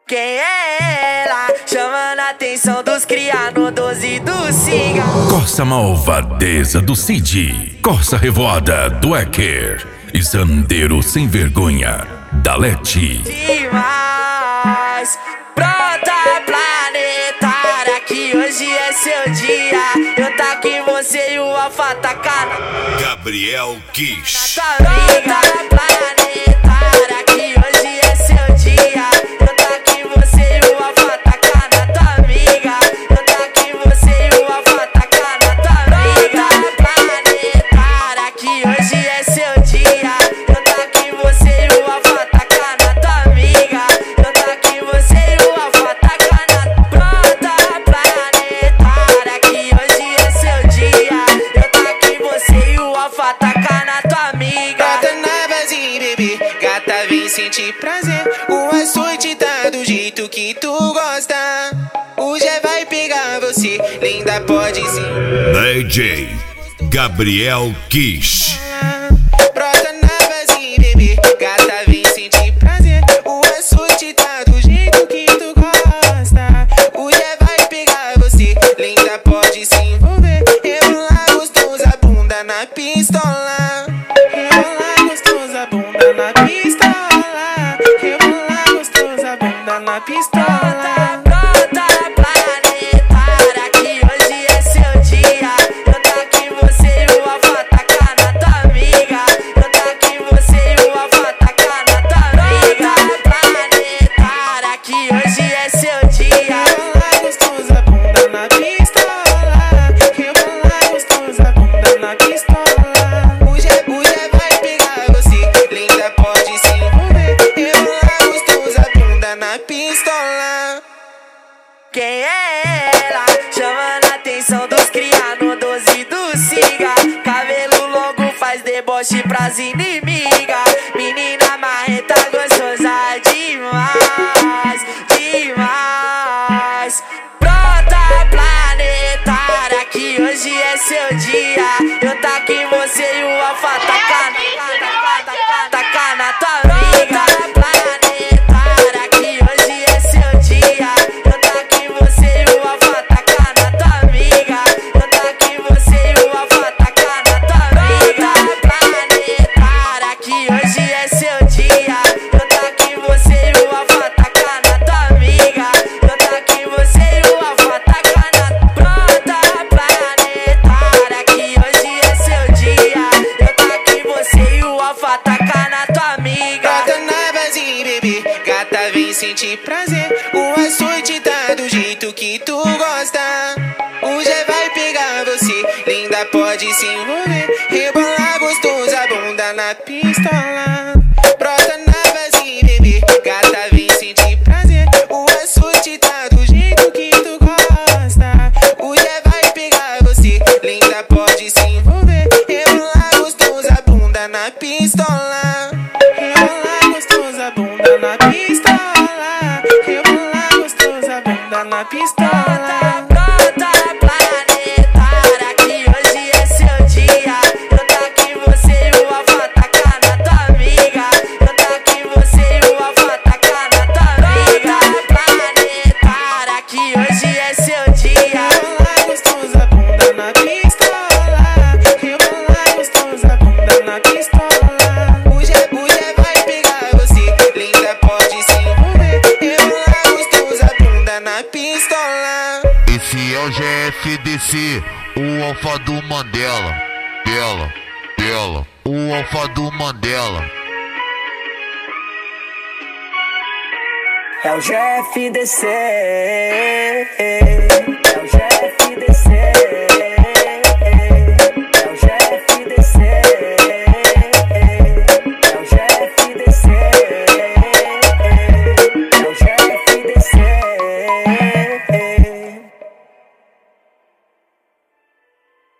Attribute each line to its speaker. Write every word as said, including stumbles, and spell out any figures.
Speaker 1: Quem é ela? Chamando a atenção dos cria no doze do Siga.
Speaker 2: Corsa malvadeza do Cid, Corsa revoada do Eker e Zandeiro sem vergonha da Leti.
Speaker 1: Demais, pronta planetária, que hoje é seu dia. Eu tá aqui você e o Alfa tacana.
Speaker 2: Gabriel Kish.
Speaker 1: Pronta planetária, que hoje é seu dia. Eu tá aqui você e o Alfa tacana, tua amiga. Eu tá aqui você e o Alfa tacana, tua amiga. Planetária, que hoje é seu dia. Eu tá aqui você e o Alfa tacana, tua amiga. Eu tá aqui você e o Alfa tacana. Pronta planetária, que hoje é seu dia. Eu tá aqui você e o Alfa tacana, tua amiga.
Speaker 3: Bota na base, bebê, gata, vem sentir prazer. O açoite tá do jeito que tu gosta. O Gé vai pegar você, linda, pode sim.
Speaker 2: D J Gabriel Kish.
Speaker 3: Brota na base, bebê, gata, vem sentir prazer. O açoite tá do jeito que tu gosta. O Gé vai pegar você, linda, pode se envolver. Rebolar gostoso a bunda na pistola. Rebolar gostoso a bunda na pistola. Rebolar gostoso a bunda na pistola.
Speaker 1: Pronta planetária, que hoje é seu dia. Eu tá aqui você e o Alfa tacana, tua amiga. Eu tá aqui você e o Alfa tacana, tua amiga. Planetária, que hoje é seu dia.
Speaker 3: Rebolar gostoso a bunda na pistola. Rebolar gostoso a bunda na pistola. O Gé, o Gé vai pegar você, linda, pode se envolver. Rebolar gostoso a bunda na pistola.
Speaker 1: Quem é ela? Chamando a atenção dos cria no doze do Siga. Cabelo longo faz deboche pras inimigas. Menina marreta gostosa demais, demais. Pronta planetária, que hoje é seu dia. Eu tá aqui você e o Alfa tacana, tacana, tua amiga. Planetária, que hoje é seu dia. Eu tá aqui você e o Alfa tacana, tua amiga. Eu tá aqui você e o Alfa tacana, tua amiga. Planetária, que hoje é seu dia. Eu tá aqui você e o Alfa tacana, tua amiga. Eu tá aqui você e o Alfa tacana. Pronta planetária, que hoje é seu dia. Eu tá aqui você e o Alfa tacana, tua amiga.
Speaker 3: Brota na base, bebê, gata, vem sentir prazer. O açoite tá do jeito que tu gosta. O Gé vai pegar você, linda, pode se envolver. Rebolar gostoso a bunda na pistola. Brota na base, bebê, gata, vem sentir prazer. O açoite tá do jeito que tu gosta. O Gé vai pegar você, linda, pode se envolver. Rebolar gostoso a bunda na pistola. Rebolar gostoso a bunda na pistola. Rebolar gostoso a bunda na pistola.
Speaker 1: Pronta planetária, que hoje é seu dia. Eu tá aqui você e o Alfa tacana, tua amiga. Eu tá aqui você e o Alfa tacana, tua amiga. Planetária, que hoje é seu dia.
Speaker 3: Rebolar gostoso a bunda na pistola. Rebolar gostoso a bunda na pistola. O Gé, o Gé vai pegar você, linda, pode se envolver. Rebolar gostoso a bunda na pistola.
Speaker 4: Esse é o G F D C, o Alfa do Mandela. Dela, dela, o Alfa do Mandela.
Speaker 1: É o G F D C, é o G F D C.